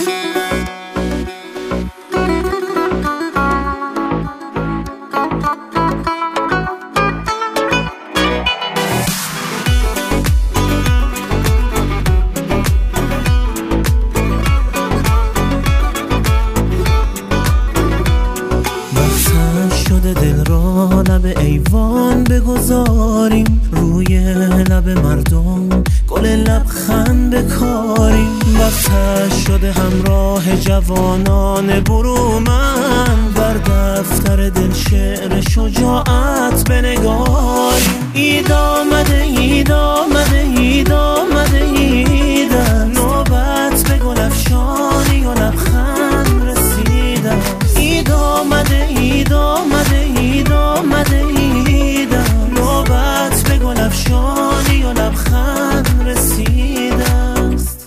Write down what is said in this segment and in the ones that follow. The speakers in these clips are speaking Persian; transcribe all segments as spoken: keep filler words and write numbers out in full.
دل را لب ایوان بگذاریم، روی لب مردم گل لبخند بکاریم. وقتش شده همراه جوانان برومند، بر دفتر دل شعر شجاعت بنگاریم. اید آمده اید آمده اید آمده ایدن، نوبت به گل افشانی و لبخند رسیدن. اید آمده اید آمده اید آمده ایدن، نوبت به گل افشانی و لبخند رسیده است.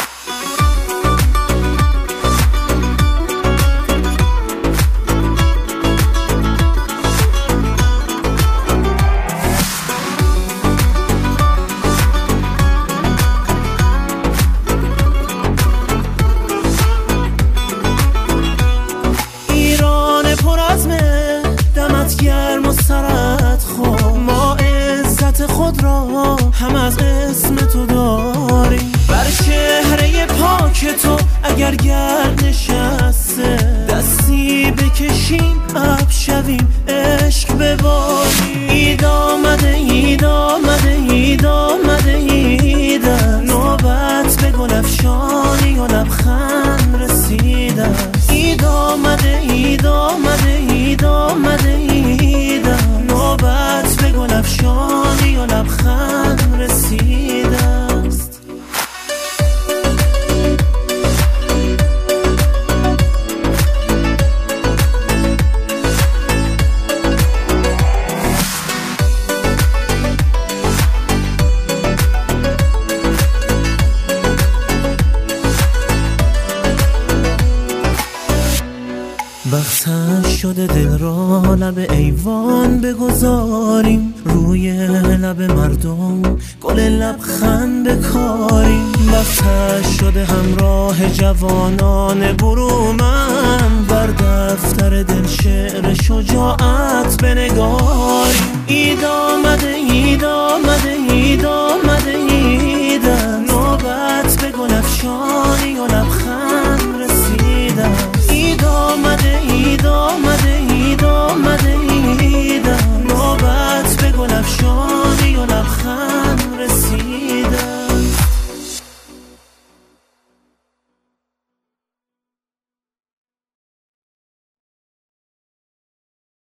گرم و سرت خود، ما عزت خود را هم از اسم تو داریم. بر چهره پاک تو اگر گرد نشسته، دستی بکشیم اب شویم عشق بباریم. اید آمده اید آمده اید آمده ایدن، نوبت به گل افشانی و لبخند رسیده. اید آمده اید آمده اید آمده ایدن، نوبت به گل افشانی و لبخند رسیده است. وقتش شده دل را لب ایوان بگذاریم، روی لب مردم گل لبخند بکاریم. وقتش شده همراه جوانان برومند، بر دفتر دل شعر شجاعت بنگاریم. اید آمده اید آمده اید آمده ایدن، نوبت به گل افشانی و لبخند